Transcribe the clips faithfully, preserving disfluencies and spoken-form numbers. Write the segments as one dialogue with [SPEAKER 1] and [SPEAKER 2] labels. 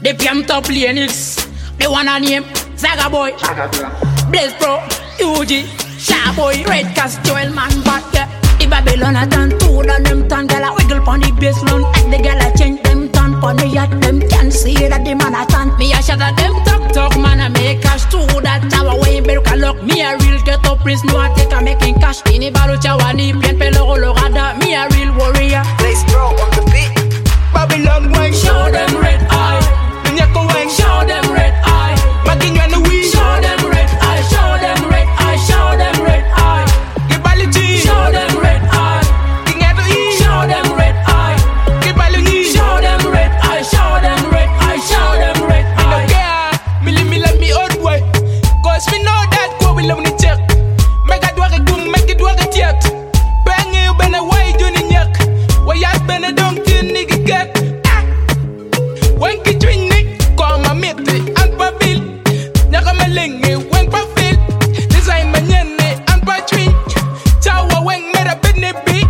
[SPEAKER 1] The P M top Lennox, the one I name Zaga Boy, Blaze Pro, U G, Sha Boy, Red Cast, Joel Man, but yeah. The Babylon a done two of them ton, girl a wiggle pon the baseline. As the girl a change them ton pon the yacht, them can see that the man a ton. Me a shot at them talk talk, man a make cash too. That tower way better lock. Me a real get up prince, no a take a making cash. Ini baru cawani, pian pelo Colorado. Me a real warrior.
[SPEAKER 2] Blaze Pro on the beat.
[SPEAKER 1] Babylon wine, show them red eye. Nyako wine, show them red eye. Magin you know we show them red eye, show them red eye, show them red eye. Gibality, show them red eye. King Edo E, show them red eye. Gibality, show them red eye, show them red eye, show them red eye. Me no care, me li me let me old boy. Cause me know that go we love ni check. Make a dwag a gum, make it dwag a tiet. Bang you ben a way you ni nyak. Why you ben a dong tin nigga get. When ki twin ni, come a meet and pa bill. Nyaka malingi, when pa feel. Design manyene and pa twin. Chawa when mera bidne bi.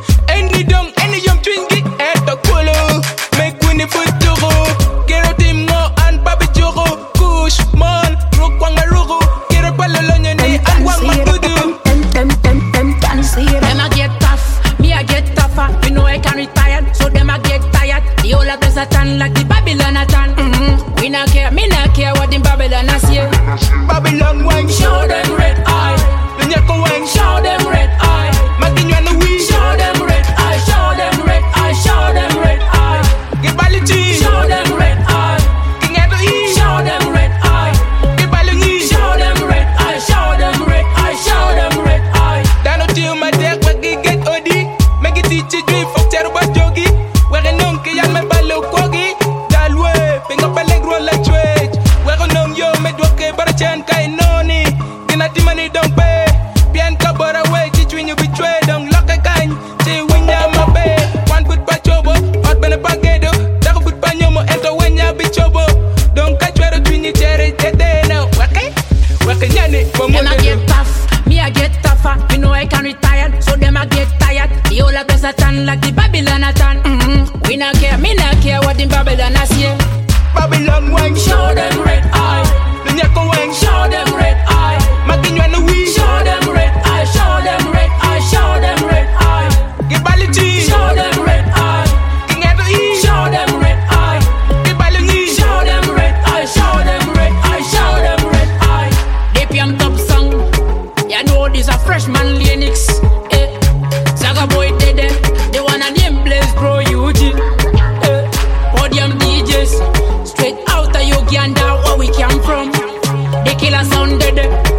[SPEAKER 1] Any dong, any yum twin gi. Eto kulu, make winnie foot juro. Kero tim mo and pa bi juro. Kush, mon, ruk wang ma rugu. Kero palolonyo ni and wang ma kudu.
[SPEAKER 3] Them, them, them, can see it.
[SPEAKER 1] Them a get tough, me a get tougher. You know I can retire, so them a get tired. The whole of us a turn like the Babylon a turn. Mm-hmm. We not care, me not care what the Babylon a say. Babylon wine, show them red eye. The Nyako wine, show them red eye. Magin you know we show them red eye, show them red eye, show them red eye. Gibality, show them red eye. King Edo E, show them red eye. Gibality, show them red eye, show them red eye, show them red eye. Dano till my deck, make it get O D. Make it teach you dream, fuck terrible jogi. Where a nung ki yan me balo kogi. Dalwe, ping up a leg roll like twitch. Where a nung yo me dwoke bara chen kai noni. Kinati money don't pay. Pian ka bora way, teach when you betray. Don't lock a kind, say when ya my bay. One put pa chobo, hot bene pa gedo. Dako put pa nyomo, ento when ya be chobo. Don't catch where the twin you cherry, tete now. Wake, wake nyane,
[SPEAKER 3] Them a get tough, me a get tougher. You know I can retire, so them a get tired. The whole of us a turn like the Babylon a turn. Mm-hmm. We not care, me not care what the Babylon a say.
[SPEAKER 1] Babylon wine, show them red eye. The Nyako wine, show them red eye. Magin you know we show them red eye, show them red eye, show them red eye. Gibality, show them red eye. King Edo E, show them red eye. Gibality, show them red eye, show them red eye, show them red eye. The P M top song, you know this a freshman Lennox. Eh. Zaga Boy dead, the one I name Blaze Pro U G. Eh. Podium D Js, straight out of Uganda, where we came from. The killer sound dead.